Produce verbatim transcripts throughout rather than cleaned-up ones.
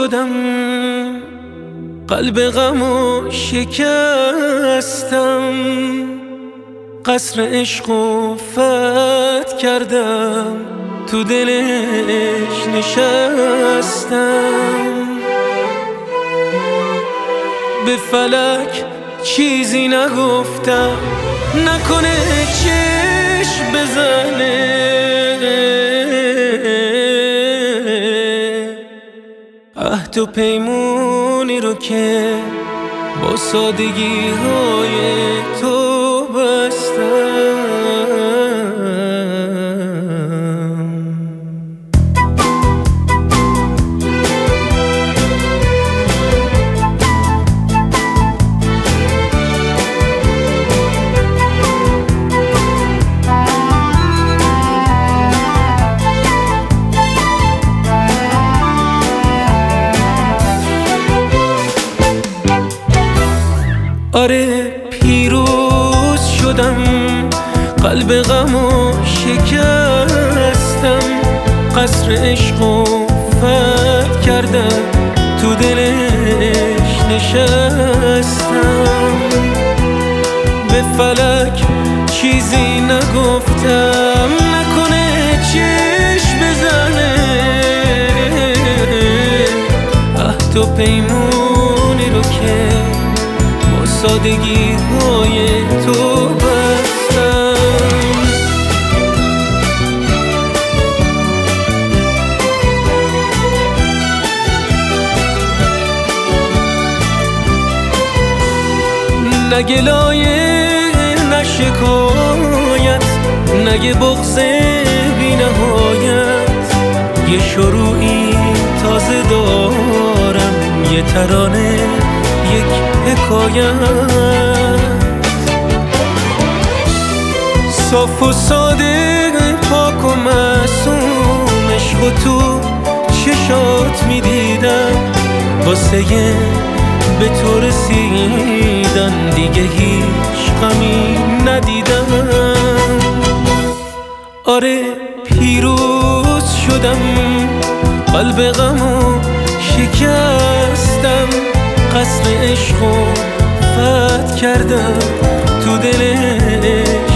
شدم، قلب غمو شکستم، قصر عشقو فتح کردم، تو دلش نشستم. به فلک چیزی نگفتم، نکنه چشم بزنه، عهد و پیمونی رو که با سادگی های تو بستم. آره پیروز شدم، قلب غمو شکستم، قصر عشقو فتح کردم، تو دلش نشستم. به فلک چیزی نگفتم، نکنه چشم بزنه، عهد و پیمونی رو که سادگی های تو بستم. نه گلایه نه شکایت، نه بغض بی نهایت، یه شروعی تازه دارم، یه ترانه یک حکایت. صاف و ساده پاک و معصوم، عشق و تو چشات میدیدم، واسه به تو رسیدن دیگه هیچ غمی ندیدم. آره پیروز شدم، قلب غمو شکستم، قصر عشقو فتح کردم، تو دلش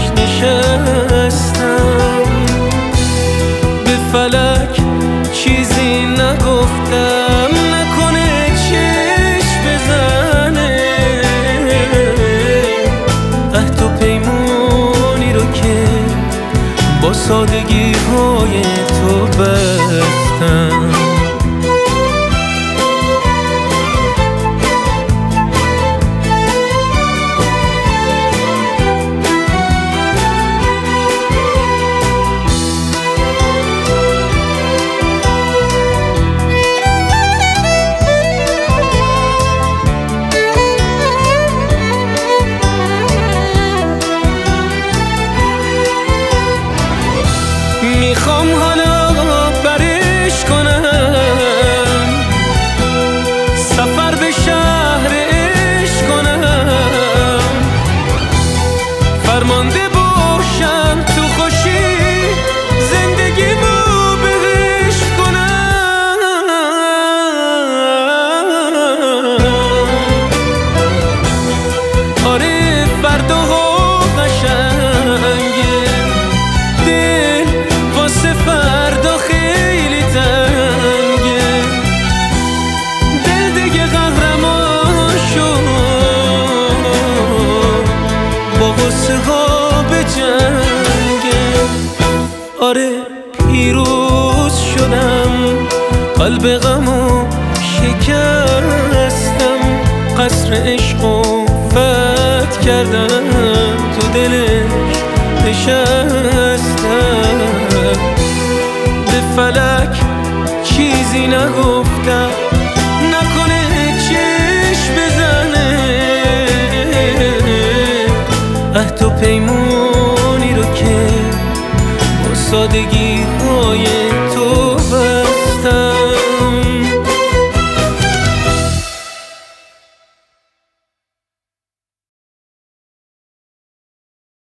نشستم. به فلک چیزی نگفتم، نکنه چشم بزنه، عهد و پیمونی رو که با سادگی های تو بستم. میخوام حالا برش کنم، سفر به شهر عشق کنم، فرمانده باشم تو خوشی، زندگیمو بهش کنم. آره فرداها قشنگه، دل واسه فردا خیلی تنگه، دل دیگه قهرمان شد، با غصه ها به جنگه. آره پیروز شدم، قلب غمو شکستم، قصر عشقو فتح کردم، تو دلش نشستم. به فلک چیزی نگفتم، نکنه چشم بزنه، عهد و پیمونی رو که با سادگی های